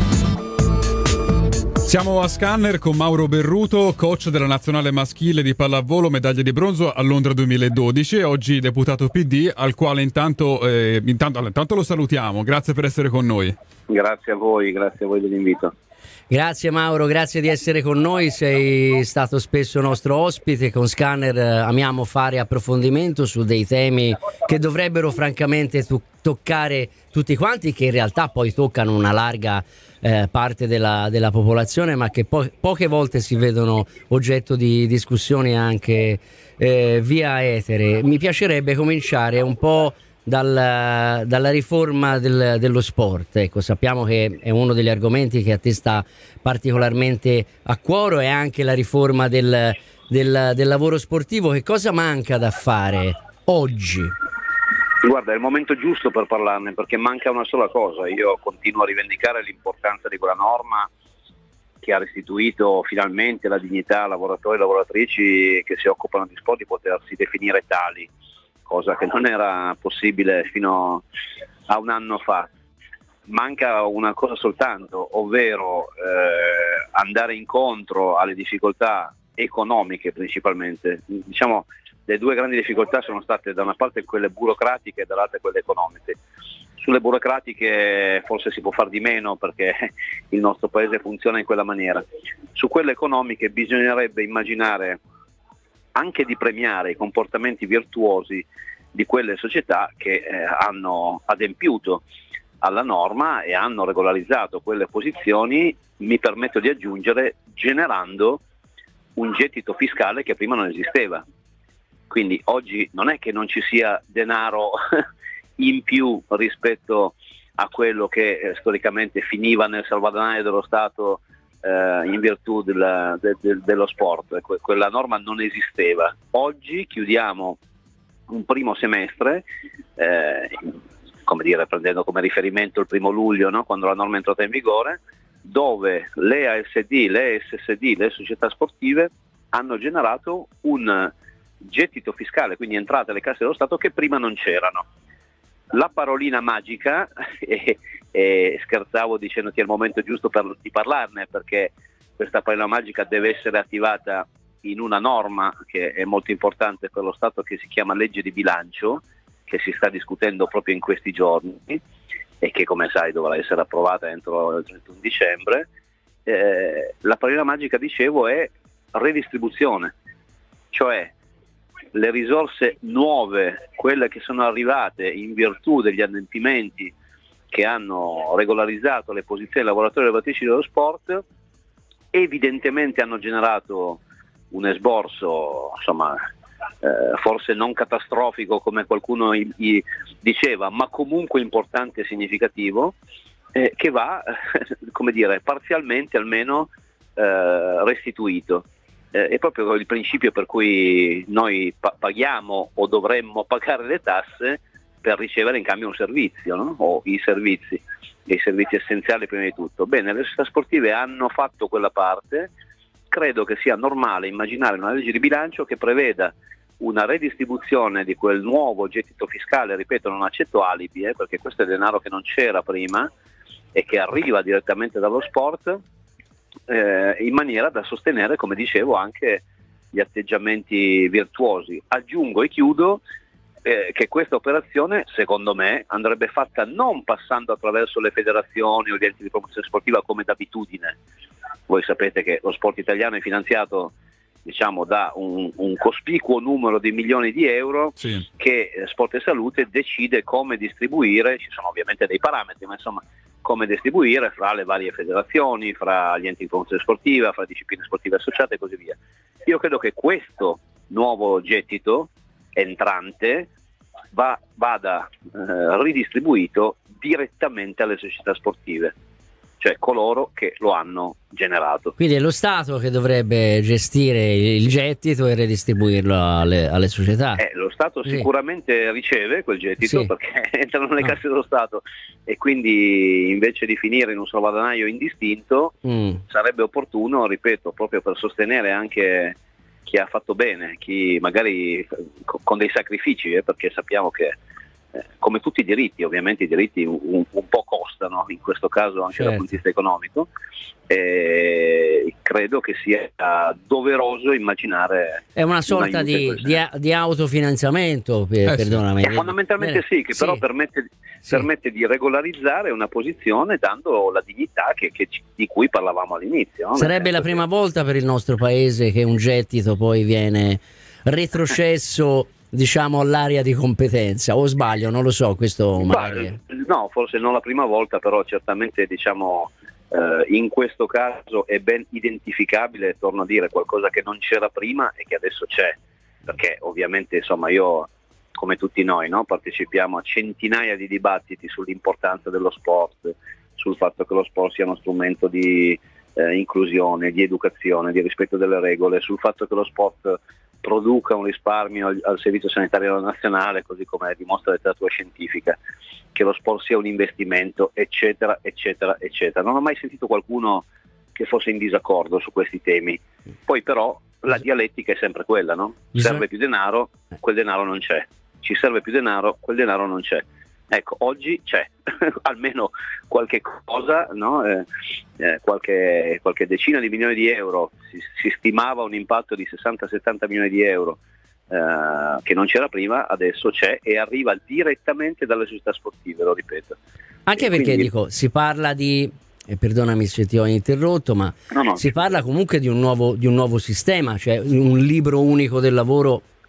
Speaker 2: Siamo a Scanner con Mauro Berruto, coach della nazionale maschile di pallavolo, medaglia di bronzo a Londra duemiladodici, oggi deputato P D, al quale intanto, eh, intanto, intanto lo salutiamo. Grazie per essere con noi.
Speaker 6: Grazie a voi, grazie a voi dell'invito.
Speaker 3: Grazie Mauro, grazie di essere con noi, sei stato spesso nostro ospite. Con Scanner eh, amiamo fare approfondimento su dei temi che dovrebbero francamente to- toccare tutti quanti, che in realtà poi toccano una larga eh, parte della, della popolazione, ma che po- poche volte si vedono oggetto di discussioni anche eh, via etere. Mi piacerebbe cominciare un po' Dal, dalla riforma del, dello sport. Ecco, sappiamo che è uno degli argomenti che a te sta particolarmente a cuore, e anche la riforma del, del, del lavoro sportivo. Che cosa manca da fare oggi?
Speaker 6: Guarda, è il momento giusto per parlarne, perché manca una sola cosa. Io continuo a rivendicare l'importanza di quella norma che ha restituito finalmente la dignità a lavoratori e lavoratrici che si occupano di sport di potersi definire tali, cosa che non era possibile fino a un anno fa. Manca una cosa soltanto, ovvero eh, andare incontro alle difficoltà economiche principalmente. Diciamo, le due grandi difficoltà sono state da una parte quelle burocratiche e dall'altra quelle economiche. Sulle burocratiche forse si può far di meno perché il nostro paese funziona in quella maniera. Su quelle economiche bisognerebbe immaginare anche di premiare i comportamenti virtuosi di quelle società che eh, hanno adempiuto alla norma e hanno regolarizzato quelle posizioni, mi permetto di aggiungere, generando un gettito fiscale che prima non esisteva. Quindi oggi non è che non ci sia denaro in più rispetto a quello che eh, storicamente finiva nel salvadanaio dello Stato eh, in virtù del, de, de, dello sport. Que- quella norma non esisteva. Oggi chiudiamo un primo semestre, eh, come dire, prendendo come riferimento il primo luglio, no? Quando la norma è entrata in vigore, dove le A S D, le S S D, le società sportive hanno generato un gettito fiscale, quindi entrate alle casse dello Stato che prima non c'erano. La parolina magica, e, e scherzavo dicendoti è il momento giusto per, di parlarne, perché questa parolina magica deve essere attivata in una norma che è molto importante per lo Stato, che si chiama legge di bilancio, che si sta discutendo proprio in questi giorni e che, come sai, dovrà essere approvata entro il trentuno dicembre. Eh, la parolina magica, dicevo, è redistribuzione, cioè le risorse nuove, quelle che sono arrivate in virtù degli adempimenti che hanno regolarizzato le posizioni dei lavoratori e lavoratrici dello sport, evidentemente hanno generato un esborso, insomma, eh, forse non catastrofico come qualcuno i, i diceva, ma comunque importante e significativo, eh, che va, come dire, parzialmente almeno eh, restituito. Eh, è proprio il principio per cui noi pa- paghiamo o dovremmo pagare le tasse per ricevere in cambio un servizio, no? O i servizi, i servizi essenziali prima di tutto. Bene, le società sportive hanno fatto quella parte. Credo che sia normale immaginare una legge di bilancio che preveda una redistribuzione di quel nuovo gettito fiscale. Ripeto, non accetto alibi, eh, perché questo è denaro che non c'era prima e che arriva direttamente dallo sport, eh, in maniera da sostenere, come dicevo, anche gli atteggiamenti virtuosi. Aggiungo e chiudo eh, che questa operazione, secondo me, andrebbe fatta non passando attraverso le federazioni o gli enti di promozione sportiva come d'abitudine. Voi sapete che lo sport italiano è finanziato, diciamo, da un, un cospicuo numero di milioni di euro, sì, che eh, Sport e Salute decide come distribuire. Ci sono ovviamente dei parametri, ma insomma come distribuire fra le varie federazioni, fra gli enti di promozione sportiva, fra discipline sportive associate e così via. Io credo che questo nuovo gettito entrante va, vada eh, ridistribuito direttamente alle società sportive, cioè coloro che lo hanno generato.
Speaker 3: Quindi è lo Stato che dovrebbe gestire il gettito e redistribuirlo alle, alle società.
Speaker 6: Eh, lo Stato
Speaker 3: sì. sicuramente
Speaker 6: riceve quel gettito, sì, perché entrano nelle
Speaker 3: no.
Speaker 6: casse dello Stato, e quindi invece di finire in un salvadanaio indistinto mm. sarebbe opportuno, ripeto, proprio per sostenere anche chi ha fatto bene, chi magari con dei sacrifici, eh, perché sappiamo che come tutti i diritti, ovviamente i diritti un, un po' costano, in questo caso anche certo. dal punto di vista economico, e credo che sia doveroso immaginare
Speaker 3: è una sorta un di, di, di autofinanziamento, per, eh, perdonami.
Speaker 6: Sì. Fondamentalmente Bene. sì, che sì. però permette, sì. permette di regolarizzare una posizione dando la dignità che, che, di cui parlavamo all'inizio. No?
Speaker 3: Sarebbe la prima che... volta per il nostro paese che un gettito poi viene retrocesso diciamo all'area di competenza, o sbaglio, non lo so, questo magari...
Speaker 6: No, forse non la prima volta, però certamente diciamo eh, in questo caso è ben identificabile, torno a dire, qualcosa che non c'era prima e che adesso c'è, perché ovviamente insomma io, come tutti noi, no, partecipiamo a centinaia di dibattiti sull'importanza dello sport, sul fatto che lo sport sia uno strumento di eh, inclusione, di educazione, di rispetto delle regole, sul fatto che lo sport produca un risparmio al, al Servizio Sanitario Nazionale, così come dimostra la letteratura scientifica, che lo sport sia un investimento, eccetera, eccetera, eccetera. Non ho mai sentito qualcuno che fosse in disaccordo su questi temi. Poi però la dialettica è sempre quella, no? Serve più denaro, quel denaro non c'è. Ci serve più denaro, quel denaro non c'è. Ecco, oggi c'è almeno qualche cosa, no? eh, eh, qualche, qualche decina di milioni di euro, si, si stimava un impatto di sessanta settanta milioni di euro eh, che non c'era prima, adesso c'è e arriva direttamente dalle società sportive, lo ripeto.
Speaker 3: Anche
Speaker 6: e
Speaker 3: perché
Speaker 6: quindi...
Speaker 3: dico, si parla di, e perdonami se ti ho interrotto, ma
Speaker 6: no, no.
Speaker 3: si parla comunque di un nuovo, di un nuovo sistema, cioè un libro unico del lavoro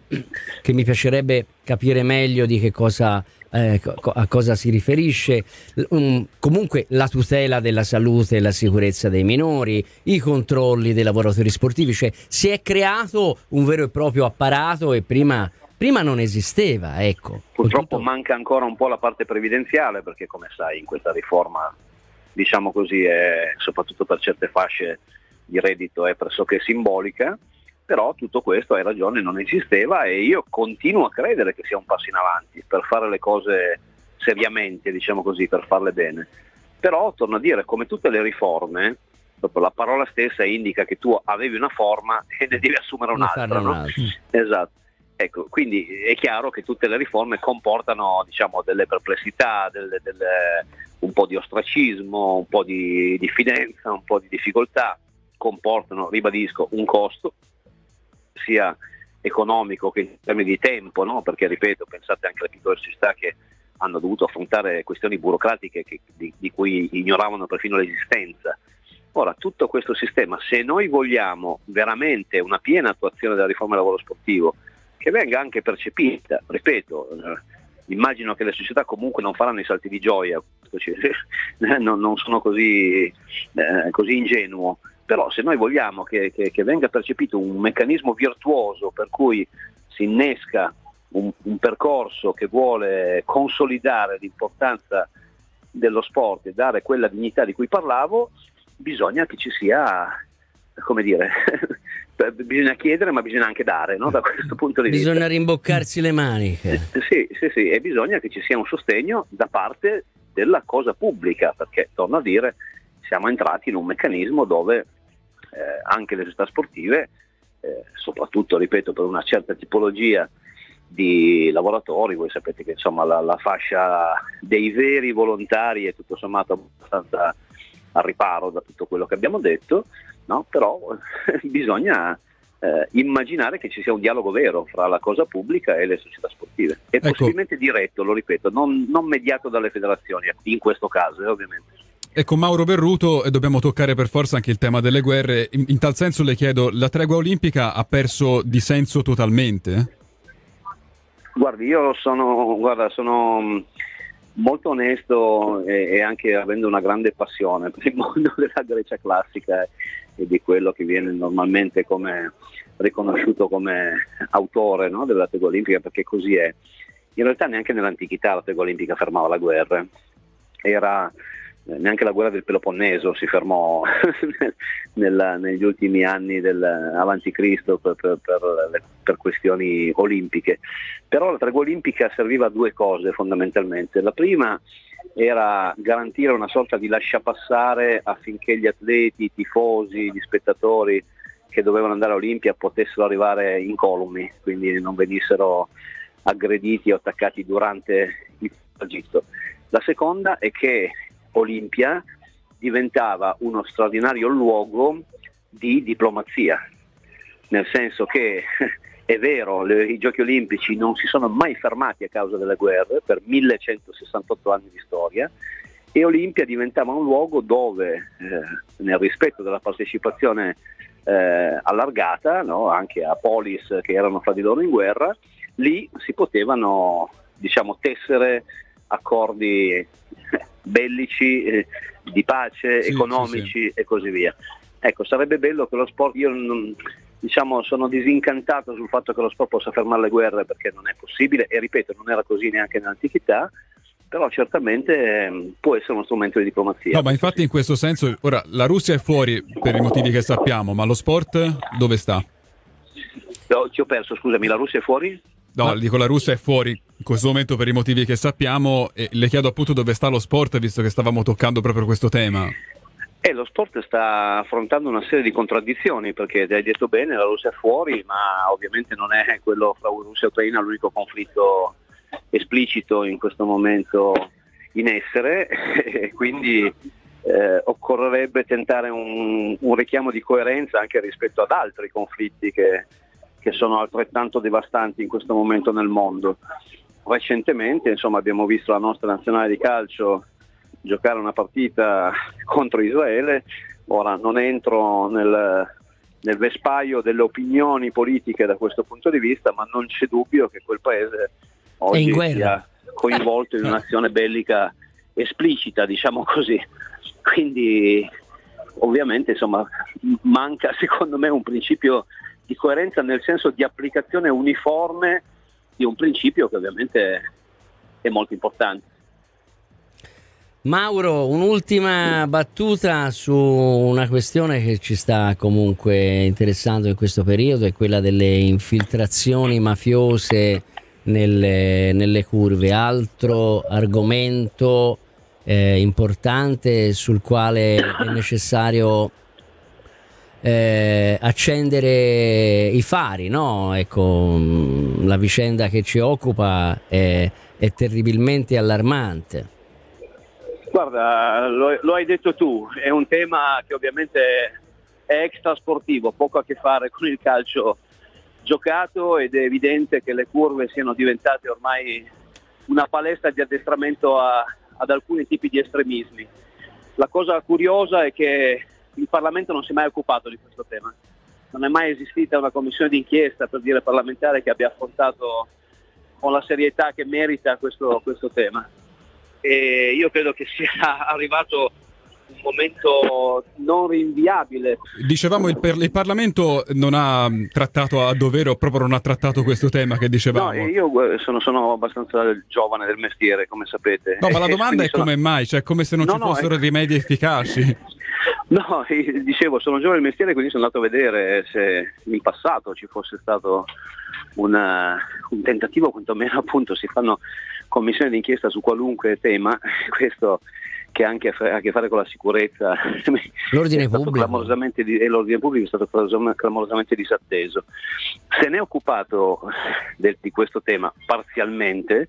Speaker 3: che mi piacerebbe capire meglio di che cosa, eh, co- a cosa si riferisce. Um, comunque la tutela della salute e la sicurezza dei minori, i controlli dei lavoratori sportivi, cioè si è creato un vero e proprio apparato e prima, prima non esisteva, ecco.
Speaker 6: Purtroppo
Speaker 3: Tutto...
Speaker 6: manca ancora un po' la parte previdenziale, perché come sai in questa riforma, diciamo così, è, soprattutto per certe fasce di reddito è pressoché simbolica, però tutto questo, hai ragione, non esisteva e io continuo a credere che sia un passo in avanti per fare le cose seriamente, diciamo così, per farle bene. Però torno a dire, come tutte le riforme, dopo la parola stessa indica che tu avevi una forma e ne devi assumere un'altra, no?
Speaker 3: un'altra.
Speaker 6: Esatto. Ecco, quindi è chiaro che tutte le riforme comportano, diciamo, delle perplessità, delle, delle, un po' di ostracismo, un po' di diffidenza, un po' di difficoltà, comportano, ribadisco, un costo, sia economico che in termini di tempo, no? Perché ripeto, pensate anche alle piccole società che hanno dovuto affrontare questioni burocratiche che, di, di cui ignoravano perfino l'esistenza. Ora, tutto questo sistema, se noi vogliamo veramente una piena attuazione della riforma del lavoro sportivo, che venga anche percepita, ripeto, eh, immagino che le società comunque non faranno i salti di gioia, eh, non, non sono così, eh, così ingenuo, però se noi vogliamo che, che, che venga percepito un meccanismo virtuoso per cui si innesca un, un percorso che vuole consolidare l'importanza dello sport e dare quella dignità di cui parlavo, bisogna che ci sia, come dire, bisogna chiedere ma bisogna anche dare, no? Da questo punto di vista
Speaker 3: bisogna rimboccarsi le maniche.
Speaker 6: Sì, sì, sì, e bisogna che ci sia un sostegno da parte della cosa pubblica, perché torno a dire, siamo entrati in un meccanismo dove eh, anche le società sportive, eh, soprattutto, ripeto, per una certa tipologia di lavoratori, voi sapete che insomma la, la fascia dei veri volontari è tutto sommato abbastanza al riparo da tutto quello che abbiamo detto, no? Però bisogna eh, immaginare che ci sia un dialogo vero fra la cosa pubblica e le società sportive e
Speaker 2: ecco,
Speaker 6: possibilmente diretto, lo ripeto, non, non mediato dalle federazioni in questo caso, eh, ovviamente.
Speaker 2: E con Mauro Berruto e dobbiamo toccare per forza anche il tema delle guerre. In, in tal senso le chiedo, la tregua olimpica ha perso di senso totalmente?
Speaker 6: Guardi, io sono, guarda, sono molto onesto e, e anche avendo una grande passione per il mondo della Grecia classica e di quello che viene normalmente come riconosciuto come autore, no, della tregua olimpica, perché così è. In realtà neanche nell'antichità la tregua olimpica fermava la guerra, era neanche la guerra del Peloponneso si fermò nel, negli ultimi anni del avanti Cristo per, per, per, per questioni olimpiche. Però la tregua olimpica serviva a due cose fondamentalmente. La prima era garantire una sorta di lasciapassare affinché gli atleti, i tifosi, gli spettatori che dovevano andare a Olimpia potessero arrivare incolumi, quindi non venissero aggrediti o attaccati durante il tragitto. La seconda è che Olimpia diventava uno straordinario luogo di diplomazia, nel senso che è vero, le, i giochi olimpici non si sono mai fermati a causa delle guerre per millecentosessantotto anni di storia e Olimpia diventava un luogo dove eh, nel rispetto della partecipazione eh, allargata, no, anche a polis che erano fra di loro in guerra, lì si potevano, diciamo, tessere accordi bellici, eh, di pace, sì, economici, sì, sì, e così via. Ecco, sarebbe bello che lo sport, io non, diciamo sono disincantato sul fatto che lo sport possa fermare le guerre perché non è possibile e ripeto non era così neanche nell'antichità, però certamente eh, può essere uno strumento di diplomazia.
Speaker 2: No, ma infatti in questo senso, ora la Russia è fuori per i motivi che sappiamo, ma lo sport dove sta?
Speaker 6: No, ti ho perso, scusami, la Russia è fuori?
Speaker 2: No, dico la Russia è fuori in questo momento per i motivi che sappiamo e le chiedo appunto dove sta lo sport, visto che stavamo toccando proprio questo tema.
Speaker 6: Eh, lo sport sta affrontando una serie di contraddizioni, perché hai detto bene, la Russia è fuori, ma ovviamente non è quello fra Russia e Ucraina l'unico conflitto esplicito in questo momento in essere, e quindi eh, occorrerebbe tentare un, un richiamo di coerenza anche rispetto ad altri conflitti che che sono altrettanto devastanti in questo momento nel mondo. Recentemente, insomma, abbiamo visto la nostra nazionale di calcio giocare una partita contro Israele. Ora non entro nel, nel vespaio delle opinioni politiche da questo punto di vista, ma non c'è dubbio che quel paese oggi sia coinvolto in un'azione bellica esplicita, diciamo così. Quindi ovviamente insomma manca secondo me un principio di coerenza, nel senso di applicazione uniforme di un principio che ovviamente è molto importante.
Speaker 3: Mauro, un'ultima battuta su una questione che ci sta comunque interessando in questo periodo, è quella delle infiltrazioni mafiose nelle, nelle curve, altro argomento eh, importante sul quale è necessario eh, accendere i fari, no? Ecco, la vicenda che ci occupa è, è terribilmente allarmante.
Speaker 6: Guarda, lo, lo hai detto tu, è un tema che ovviamente è extrasportivo, poco a che fare con il calcio giocato, ed è evidente che le curve siano diventate ormai una palestra di addestramento a, ad alcuni tipi di estremismi. La cosa curiosa è che il Parlamento non si è mai occupato di questo tema, non è mai esistita una commissione d'inchiesta, per dire parlamentare, che abbia affrontato con la serietà che merita questo, questo tema. E io credo che sia arrivato un momento non rinviabile.
Speaker 2: Dicevamo il, per, il Parlamento non ha trattato a dovere, o proprio non ha trattato questo tema che dicevamo.
Speaker 6: No, io sono, sono abbastanza giovane del mestiere, come sapete.
Speaker 2: No, ma la domanda è
Speaker 6: sono...
Speaker 2: come mai, cioè come se non
Speaker 6: no,
Speaker 2: ci
Speaker 6: no,
Speaker 2: fossero
Speaker 6: è...
Speaker 2: rimedi efficaci.
Speaker 6: No, dicevo, sono giovane del mestiere, quindi sono andato a vedere se in passato ci fosse stato una, un tentativo, quantomeno appunto si fanno commissioni d'inchiesta su qualunque tema, questo che anche ha a che fare con la sicurezza,
Speaker 3: l'ordine pubblico
Speaker 6: clamorosamente di, e l'ordine pubblico è stato clamorosamente disatteso. Se ne è occupato del, di questo tema parzialmente,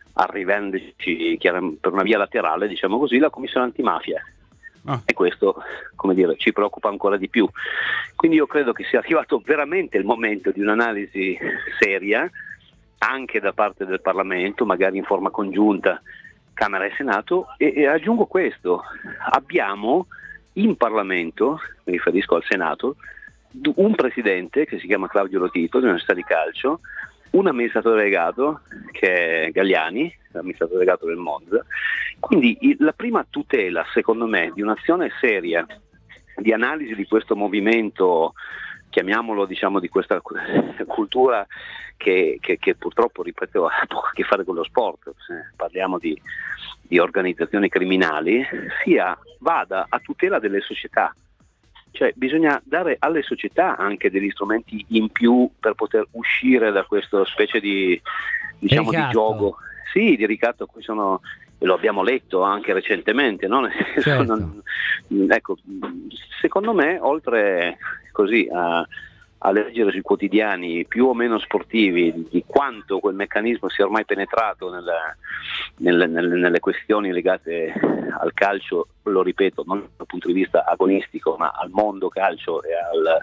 Speaker 6: arrivandoci per una via laterale, diciamo così, la commissione antimafia. Ah. E questo, come dire, ci preoccupa ancora di più. Quindi io credo che sia arrivato veramente il momento di un'analisi seria anche da parte del Parlamento, magari in forma congiunta Camera e Senato, e, e aggiungo questo: abbiamo in Parlamento, mi riferisco al Senato, un presidente che si chiama Claudio Lotito dell'Università di Calcio, un amministratore delegato che è Galliani, l'amministratore delegato del Monza. Quindi il, la prima tutela, secondo me, di un'azione seria di analisi di questo movimento, chiamiamolo diciamo di questa cultura che, che, che purtroppo, ripeto, ha poco a che fare con lo sport, se parliamo di, di organizzazioni criminali, sia vada a tutela delle società. Cioè bisogna dare alle società anche degli strumenti in più per poter uscire da questa specie di, diciamo, di gioco, sì, di ricatto a cui sono, e lo abbiamo letto anche recentemente, no?
Speaker 3: Certo.
Speaker 6: non, ecco, secondo me, oltre così a, a leggere sui quotidiani più o meno sportivi di quanto quel meccanismo sia ormai penetrato nella, nelle, nelle, nelle questioni legate al calcio, lo ripeto, non dal punto di vista agonistico, ma al mondo calcio e al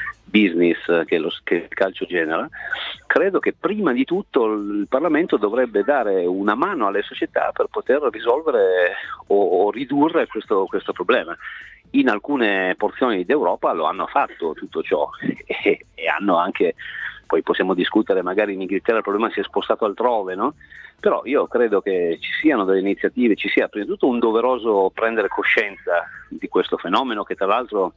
Speaker 6: business che, lo, che il calcio genera, credo che prima di tutto il Parlamento dovrebbe dare una mano alle società per poter risolvere o, o ridurre questo, questo problema. In alcune porzioni d'Europa lo hanno fatto tutto ciò e, e hanno anche, poi possiamo discutere, magari in Inghilterra il problema si è spostato altrove, no? Però io credo che ci siano delle iniziative, ci sia prima di tutto un doveroso prendere coscienza di questo fenomeno che tra l'altro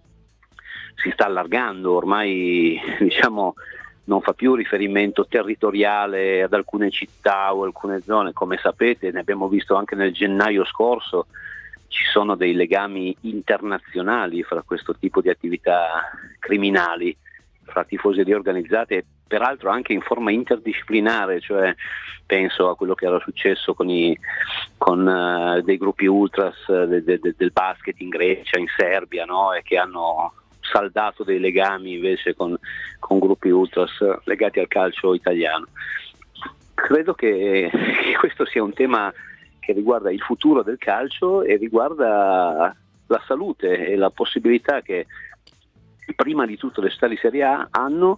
Speaker 6: si sta allargando, ormai diciamo non fa più riferimento territoriale ad alcune città o alcune zone, come sapete ne abbiamo visto anche nel gennaio scorso, ci sono dei legami internazionali fra questo tipo di attività criminali, fra tifoserie organizzate, peraltro anche in forma interdisciplinare, cioè penso a quello che era successo con, i, con uh, dei gruppi ultras uh, de, de, de, del basket in Grecia, in Serbia, no? E che hanno saldato dei legami invece con, con gruppi ultras legati al calcio italiano. Credo che, che questo sia un tema che riguarda il futuro del calcio e riguarda la salute e la possibilità che prima di tutto le società di Serie A hanno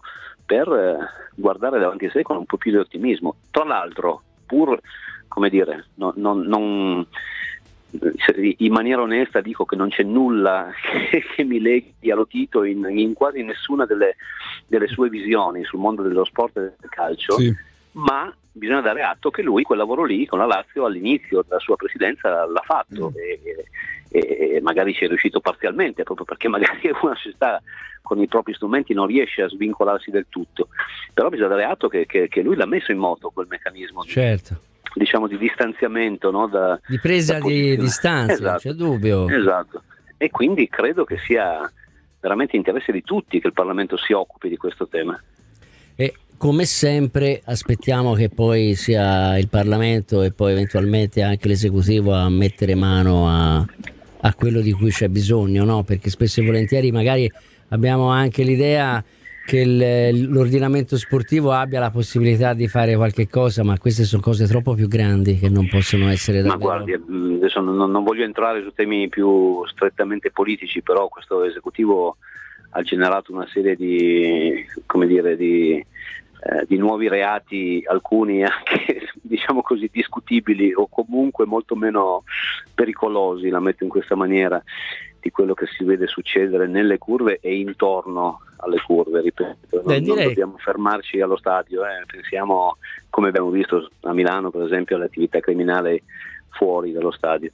Speaker 6: per guardare davanti a sé con un po' più di ottimismo. Tra l'altro, pur come dire, non, non, non, in maniera onesta dico che non c'è nulla che, che mi leghi allo Tito in, in quasi nessuna delle, delle sue visioni sul mondo dello sport e del calcio, sì. Ma bisogna dare atto che lui quel lavoro lì con la Lazio all'inizio della sua presidenza l'ha fatto, mm. e, e, e magari ci è riuscito parzialmente, proprio perché magari una società con i propri strumenti non riesce a svincolarsi del tutto, però bisogna dare atto che, che, che lui l'ha messo in moto quel meccanismo,
Speaker 3: certo.
Speaker 6: di, diciamo di distanziamento, no? da,
Speaker 3: di presa
Speaker 6: da
Speaker 3: di distanza,
Speaker 6: esatto.
Speaker 3: C'è dubbio.
Speaker 6: Esatto, e quindi credo che sia veramente interesse di tutti che il Parlamento si occupi di questo tema.
Speaker 3: E come sempre aspettiamo che poi sia il Parlamento e poi eventualmente anche l'esecutivo a mettere mano a, a quello di cui c'è bisogno, no? Perché spesso e volentieri magari abbiamo anche l'idea che il, l'ordinamento sportivo abbia la possibilità di fare qualche cosa, ma queste sono cose troppo più grandi che non possono essere davvero.
Speaker 6: Ma guardi, adesso non, non voglio entrare su temi più strettamente politici, però questo esecutivo ha generato una serie di, come dire, di, eh, di nuovi reati, alcuni anche diciamo così discutibili o comunque molto meno pericolosi, la metto in questa maniera, di quello che si vede succedere nelle curve e intorno alle curve, ripeto, non, non dobbiamo fermarci allo stadio, eh. Pensiamo, come abbiamo visto a Milano per esempio, all'attività criminale fuori dallo stadio.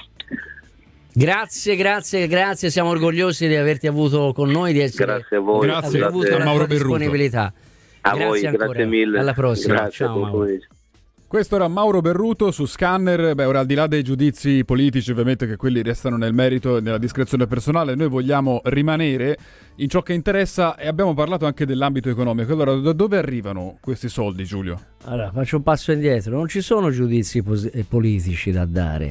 Speaker 3: Grazie, grazie, grazie, siamo orgogliosi di averti avuto con noi, di essere
Speaker 6: grazie a voi,
Speaker 2: grazie,
Speaker 3: avuto
Speaker 2: grazie.
Speaker 3: la
Speaker 2: Mauro
Speaker 3: tua disponibilità.
Speaker 6: A
Speaker 3: grazie
Speaker 6: voi,
Speaker 3: ancora.
Speaker 6: Grazie mille.
Speaker 3: Alla prossima,
Speaker 6: grazie,
Speaker 3: ciao Mauro.
Speaker 2: Questo era Mauro Berruto su Scanner. Beh, ora al di là dei giudizi politici, ovviamente che quelli restano nel merito e nella discrezione personale, noi vogliamo rimanere in ciò che interessa e abbiamo parlato anche dell'ambito economico. Allora, da dove arrivano questi soldi, Giulio?
Speaker 3: Allora, faccio un passo indietro. Non ci sono giudizi pos- politici da dare,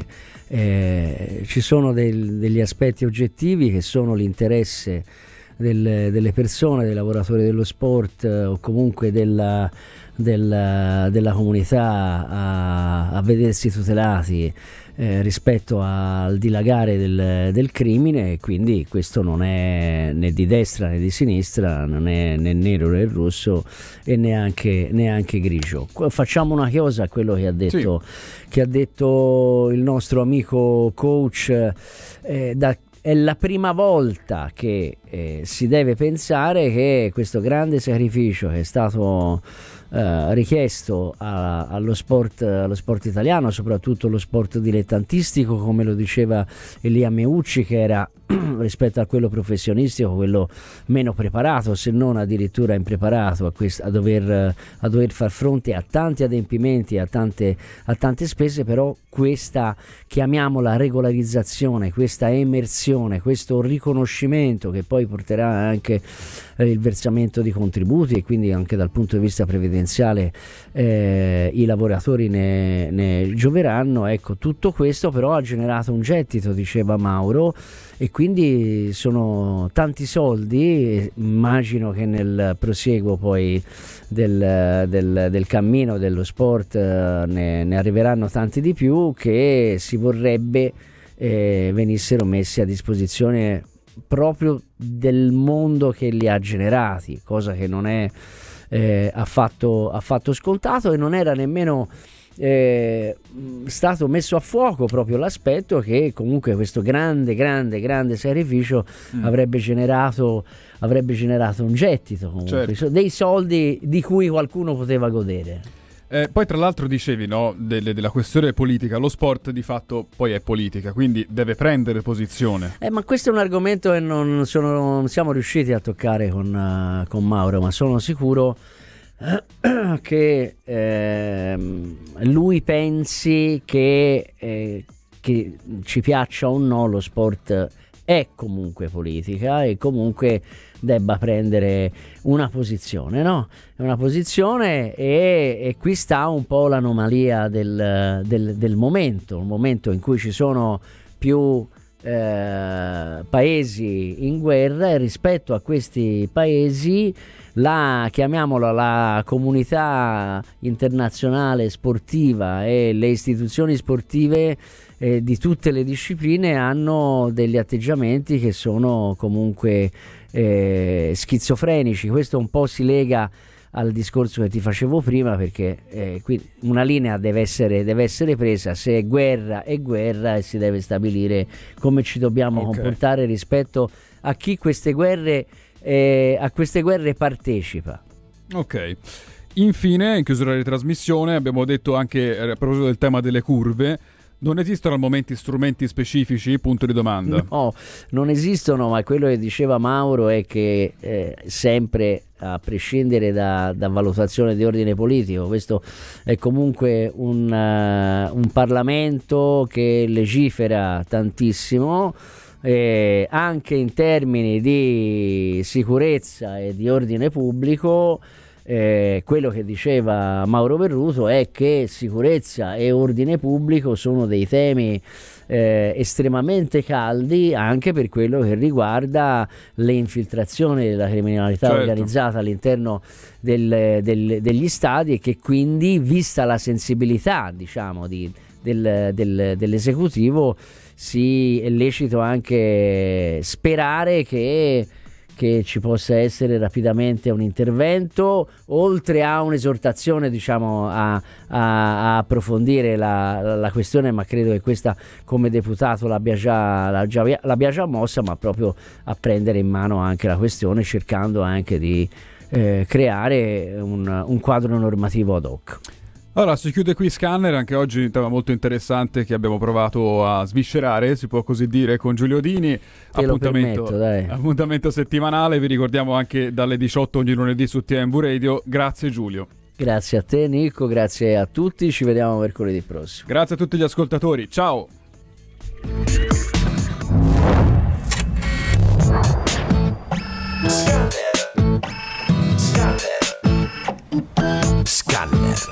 Speaker 3: eh, ci sono del, degli aspetti oggettivi che sono l'interesse del, delle persone, dei lavoratori dello sport eh, o comunque della Della, della comunità a, a vedersi tutelati eh, rispetto al dilagare del, del crimine, e quindi questo non è né di destra né di sinistra, non è né nero né rosso e neanche, neanche grigio. Facciamo una cosa a quello che ha detto, sì. che ha detto il nostro amico coach, eh, da è la prima volta che eh, si deve pensare che questo grande sacrificio che è stato eh, richiesto a, allo sport, allo sport italiano, soprattutto lo sport dilettantistico, come lo diceva Elia Meucci, che era rispetto a quello professionistico quello meno preparato, se non addirittura impreparato a, quest- a, dover, a dover far fronte a tanti adempimenti, a tante, a tante spese, però questa, chiamiamola regolarizzazione, questa emersione, questo riconoscimento che poi porterà anche eh, il versamento di contributi, e quindi anche dal punto di vista previdenziale eh, i lavoratori ne, ne gioveranno. Ecco, tutto questo però ha generato un gettito, diceva Mauro, e quindi sono tanti soldi. Immagino che nel prosieguo poi del, del, del cammino dello sport eh, ne, ne arriveranno tanti di più, che si vorrebbe eh, venissero messi a disposizione proprio del mondo che li ha generati, cosa che non è eh, affatto, affatto scontato, e non era nemmeno Eh, stato messo a fuoco proprio l'aspetto che comunque questo grande grande grande sacrificio mm. avrebbe generato avrebbe generato un gettito, comunque, certo. dei soldi di cui qualcuno poteva godere.
Speaker 2: Eh, poi tra l'altro dicevi, no, delle, della questione politica, lo sport di fatto poi è politica, quindi deve prendere posizione.
Speaker 3: Eh, ma questo è un argomento che non, sono, non siamo riusciti a toccare con, uh, con Mauro, ma sono sicuro che eh, lui pensi che, eh, che ci piaccia o no, lo sport è comunque politica e comunque debba prendere una posizione, no? È una posizione, e, e qui sta un po' l'anomalia del, del, del momento, un momento in cui ci sono più eh, paesi in guerra, e rispetto a questi paesi la, chiamiamola, la comunità internazionale sportiva e le istituzioni sportive eh, di tutte le discipline hanno degli atteggiamenti che sono comunque eh, schizofrenici. Questo un po' si lega al discorso che ti facevo prima, perché eh, qui una linea deve essere, deve essere presa. Se è guerra è guerra, e si deve stabilire come ci dobbiamo
Speaker 2: Okay.
Speaker 3: comportare rispetto a chi queste guerre eh, a queste guerre partecipa.
Speaker 2: Ok. Infine, in chiusura di trasmissione, abbiamo detto anche eh, a proposito del tema delle curve, non esistono al momento strumenti specifici? Punto di domanda.
Speaker 3: No, non esistono, ma quello che diceva Mauro è che eh, sempre, a prescindere da, da valutazione di ordine politico, questo è comunque un, uh, un Parlamento che legifera tantissimo, eh, anche in termini di sicurezza e di ordine pubblico. Eh, quello che diceva Mauro Perruto è che sicurezza e ordine pubblico sono dei temi eh, estremamente caldi, anche per quello che riguarda le infiltrazioni della criminalità
Speaker 2: Certo.
Speaker 3: organizzata all'interno del, del, degli stati, e che quindi, vista la sensibilità, diciamo, di, del, del, dell'esecutivo, si è lecito anche sperare che che ci possa essere rapidamente un intervento, oltre a un'esortazione, diciamo, a, a, a approfondire la, la questione, ma credo che questa, come deputato, l'abbia già, l'abbia, già, l'abbia già mossa, ma proprio a prendere in mano anche la questione, cercando anche di eh, creare un, un quadro normativo ad hoc.
Speaker 2: Allora, si chiude qui Scanner, anche oggi un tema molto interessante che abbiamo provato a sviscerare, si può così dire, con Giulio Dini.
Speaker 3: Te lo
Speaker 2: Appuntamento,
Speaker 3: permetto, dai.
Speaker 2: appuntamento settimanale, vi ricordiamo anche dalle diciotto ogni lunedì su T M V Radio. Grazie Giulio.
Speaker 3: Grazie a te Nico, grazie a tutti, ci vediamo mercoledì prossimo.
Speaker 2: Grazie a tutti gli ascoltatori, ciao!
Speaker 5: Scanner.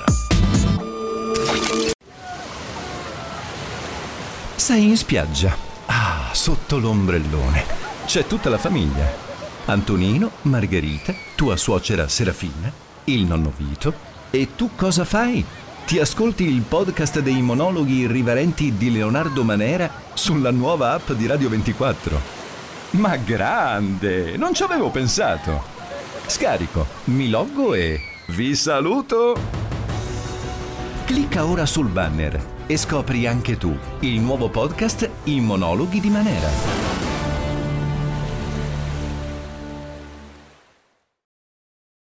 Speaker 1: Sei in spiaggia. Ah, sotto l'ombrellone. C'è tutta la famiglia. Antonino, Margherita, tua suocera Serafina, il nonno Vito. E tu cosa fai? Ti ascolti il podcast dei monologhi irriverenti di Leonardo Manera sulla nuova app di Radio ventiquattro. Ma grande! Non ci avevo pensato. Scarico, mi loggo e vi saluto! Clicca ora sul banner e scopri anche tu il nuovo podcast I monologhi di Manera.